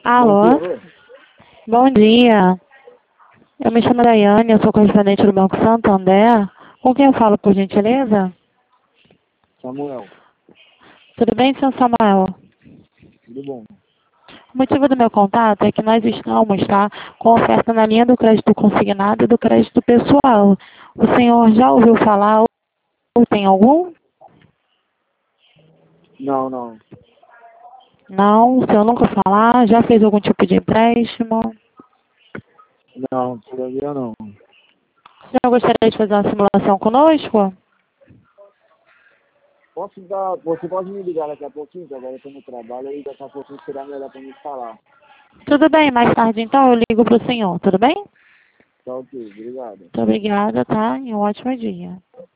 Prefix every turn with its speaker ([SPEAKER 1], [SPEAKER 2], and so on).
[SPEAKER 1] Bom dia,
[SPEAKER 2] Alô?
[SPEAKER 1] alô?
[SPEAKER 2] Bom dia. Eu me chamo Daiane, eu sou correspondente do Banco Santander. Com quem eu falo, por gentileza?
[SPEAKER 1] Samuel,
[SPEAKER 2] Tudo bem, senhor Samuel?
[SPEAKER 1] tudo bom?
[SPEAKER 2] O motivo do meu contato é que nós estamos, tá, com oferta na linha do crédito consignado e do crédito pessoal. O senhor já ouviu falar ou tem algum?
[SPEAKER 1] Não, não.
[SPEAKER 2] Não, o senhor nunca falar? Já fez algum tipo de empréstimo?
[SPEAKER 1] Não, todavia não.
[SPEAKER 2] O senhor gostaria de fazer uma simulação conosco?
[SPEAKER 1] Você pode me ligar daqui a pouquinho, que agora eu estou no trabalho, e daqui a pouquinho será melhor para me falar.
[SPEAKER 2] Tudo bem, mais tarde então eu ligo para o senhor, tudo bem?
[SPEAKER 1] Tá ok, obrigado.
[SPEAKER 2] Muito obrigada, tá? E um ótimo dia.